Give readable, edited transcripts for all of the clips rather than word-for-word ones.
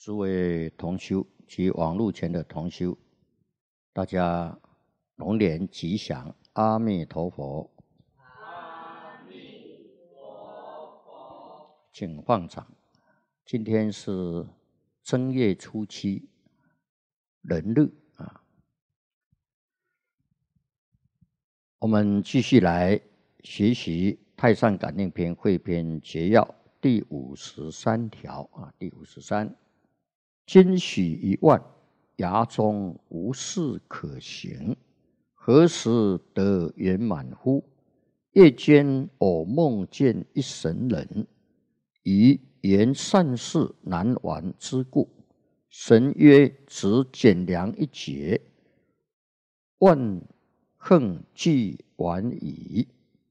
诸位同修及网络前的同修，大家龙年吉祥，阿弥陀佛。 阿弥陀佛。 请放掌。今天是正月初七，人日啊。我们继续来学习《太上感应篇》汇编结要第53条啊，第53。今许一万，崖中无事可行，何时得圆满乎？夜间偶梦见一神人，以言善事难完之故，神曰：只减量一劫，万恨既完矣。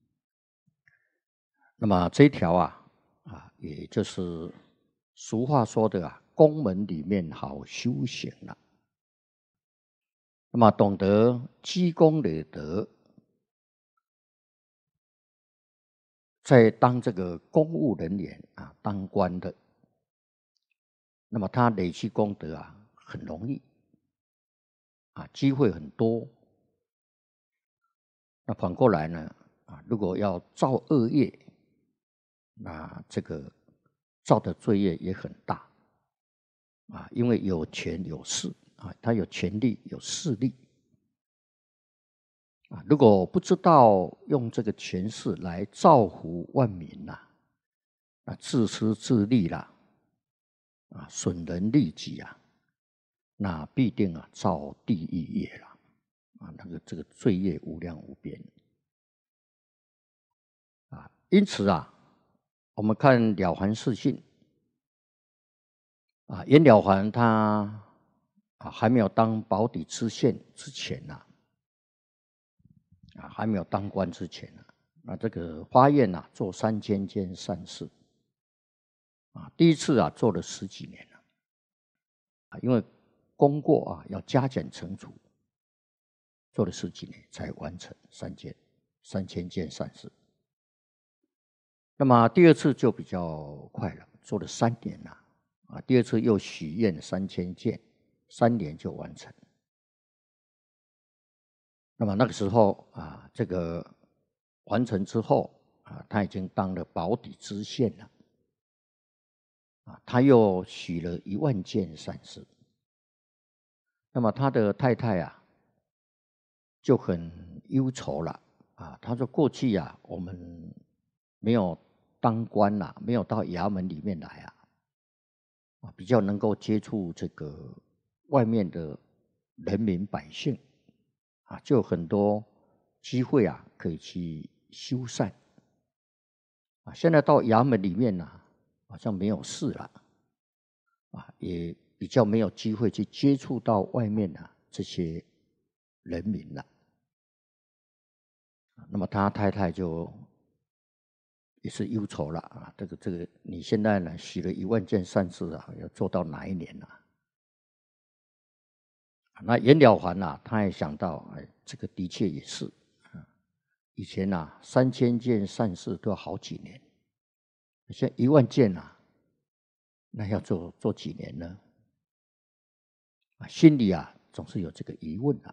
那么这一条也就是俗话说的宫门里面好修行了。那么懂得积功累德，在当这个公务人员当官的，那么他累积功德很容易机会很多。那反过来呢如果要造恶业，那这个造的罪业也很大因为有权有势他有权力有势力如果不知道用这个权势来造福万民自私自利损人利己那必定造地狱业了这个罪业无量无边因此我们看《了凡四训》袁了凡他还没有当保底知县之前还没有当官之前这个发愿做3000件善事第一次做了10几年了因为功过要加减乘除，做了10几年才完成3000件善事。那么第二次就比较快了，做了3年了第二次又许愿3000件，3年就完成。那么那个时候这个完成之后他已经当了保底知县了他又许了1万件善事。那么他的太太就很忧愁了他说过去我们没有当官没有到衙门里面来比较能够接触这个外面的人民百姓就有很多机会可以去修缮现在到衙门里面好像没有事了也比较没有机会去接触到外面这些人民了。那么他太太就也是忧愁了这个你现在呢许了1万件善事要做到哪一年那袁了凡他也想到这个的确也是以前3000件善事都要好几年，现在1万件那要做几年呢心里总是有这个疑问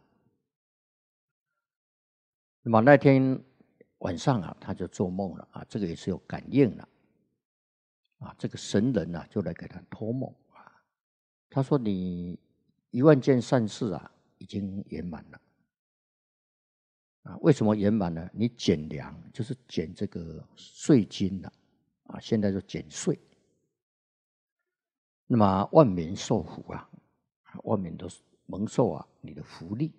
那么那天晚上他就做梦了这个也是有感应了这个神人就来给他托梦他说你1万件善事已经圆满了为什么圆满呢？你减粮就是减这个税金现在就减税，那么万民受福万民都蒙受你的福利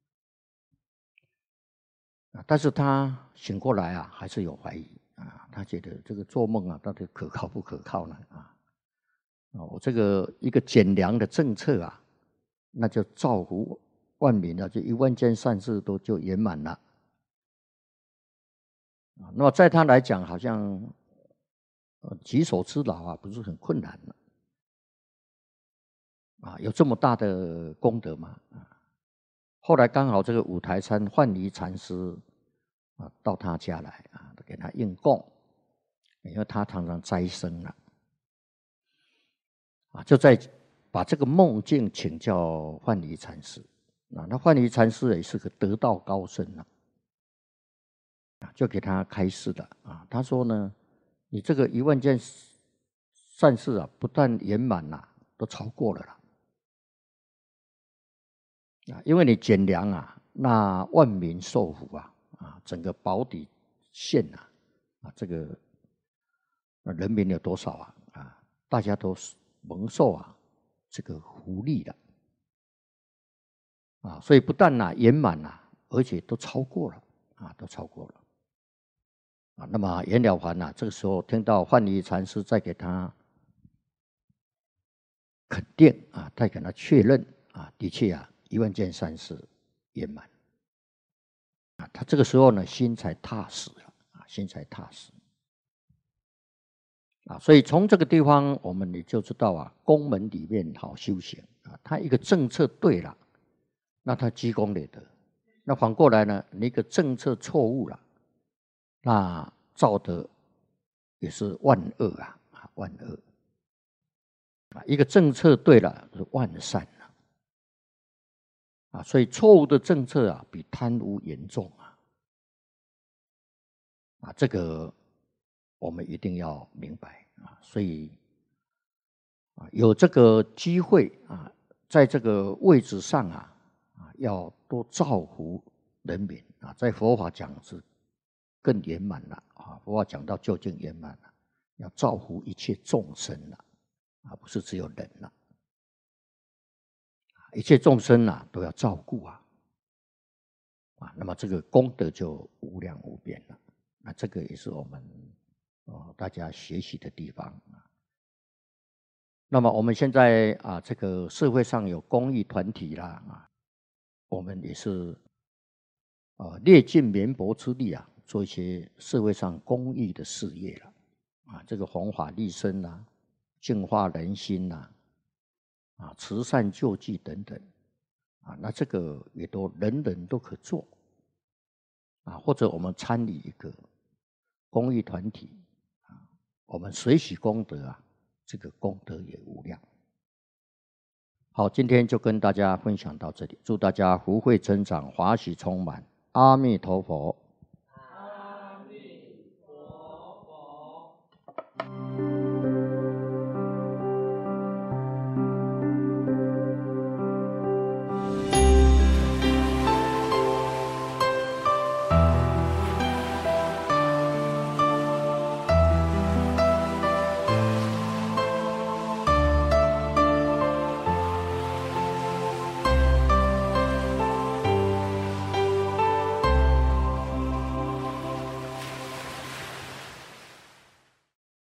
但是他醒过来还是有怀疑他觉得这个做梦到底可靠不可靠呢我这个一个减粮的政策那就造福万民就1万件善事都就圆满了那么在他来讲好像举手之劳不是很困难了有这么大的功德吗后来刚好这个五台山幻离禅师到他家来给他应供，因为他常常斋僧就在把这个梦境请教范蠡禅师。那范蠡禅师也是个得道高僧就给他开示了他说呢，你这个10000件善事不但圆满都超过了因为你减粮那万民受福整个宝坻县这个人民有多少大家都蒙受这个福利了所以不但圆满而且都超过了都超过了那么袁了凡这个时候听到范蠡禅师再给他肯定再给他确认的确10000件善事圆满他这个时候呢心才踏实了心才踏实所以从这个地方我们也就知道公门里面好修行他一个政策对了，那他积功累德；那反过来呢，你一个政策错误了，那造的也是万恶万恶一个政策对了是万善所以错误的政策比贪污严重这个我们一定要明白所以有这个机会在这个位置上要多造福人民在佛法讲是更圆满了佛法讲到究竟圆满了，要造福一切众生了不是只有人了，一切众生都要照顾那么这个功德就无量无边了。那这个也是我们大家学习的地方那么我们现在这个社会上有公益团体啦我们也是略尽绵薄之力做一些社会上公益的事业了这个弘法利生净化人心慈善救济等等那这个也都人人都可做或者我们参与一个公益团体我们随喜功德这个功德也无量。好，今天就跟大家分享到这里，祝大家福慧增长，法喜充满，阿弥陀佛。